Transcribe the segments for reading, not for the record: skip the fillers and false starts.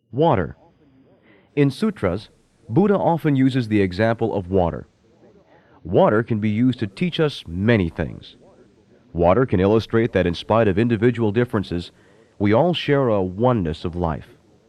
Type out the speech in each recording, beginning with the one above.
Water. In sutras, Buddha often uses the example of water. Water can be used to teach us many things. Water can illustrate that in spite of individual differences, we all share a oneness of life.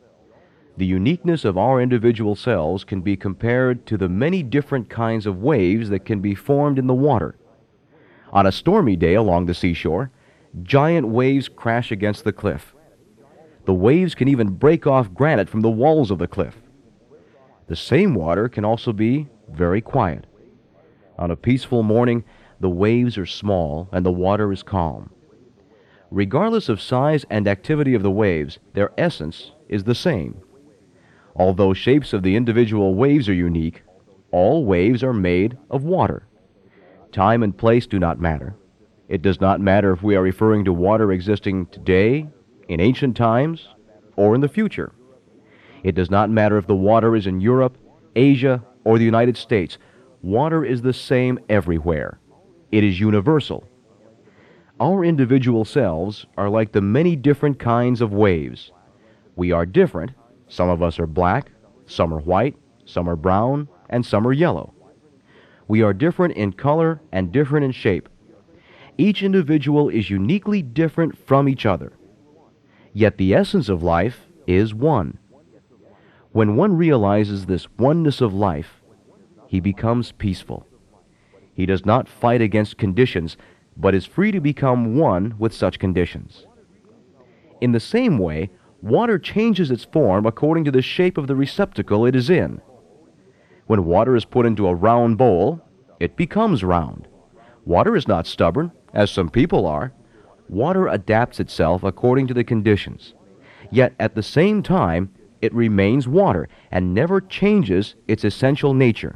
The uniqueness of our individual selves can be compared to the many different kinds of waves that can be formed in the water. On a stormy day along the seashore, giant waves crash against the cliff. The waves can even break off granite from the walls of the cliff. The same water can also be very quiet. On a peaceful morning, the waves are small and the water is calm. Regardless of size and activity of the waves, their essence is the same. Although shapes of the individual waves are unique, all waves are made of water. Time and place do not matter. It does not matter if we are referring to water existing today, in ancient times, or in the future. It does not matter if the water is in Europe, Asia, or the United States. Water is the same everywhere. It is universal. Our individual selves are like the many different kinds of waves. We are different. Some of us are black, some are white, some are brown, and some are yellow. We are different in color and different in shape. Each individual is uniquely different from each other. Yet the essence of life is one. When one realizes this oneness of life, he becomes peaceful. He does not fight against conditions, but is free to become one with such conditions. In the same way, water changes its form according to the shape of the receptacle it is in. When water is put into a round bowl, it becomes round. Water is not stubborn, as some people are. Water adapts itself according to the conditions. Yet at the same time, it remains water and never changes its essential nature.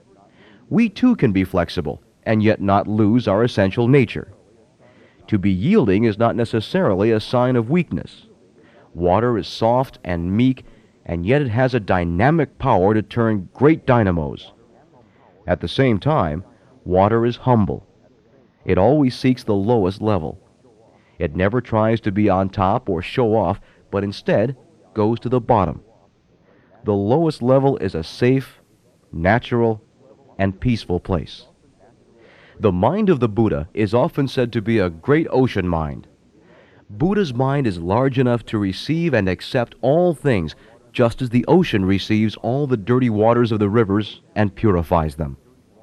We too can be flexible and yet not lose our essential nature. To be yielding is not necessarily a sign of weakness. Water is soft and meek, and yet it has a dynamic power to turn great dynamos. At the same time, water is humble. It always seeks the lowest level. It never tries to be on top or show off, but instead goes to the bottom. The lowest level is a safe, natural, and peaceful place. The mind of the Buddha is often said to be a great ocean mind. Buddha's mind is large enough to receive and accept all things, just as the ocean receives all the dirty waters of the rivers and purifies them.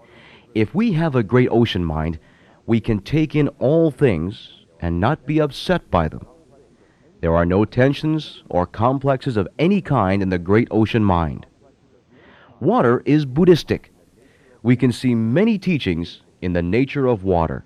If we have a great ocean mind, we can take in all things and not be upset by them. There are no tensions or complexes of any kind in the great ocean mind. Water is Buddhistic. We can see many teachings in the nature of water.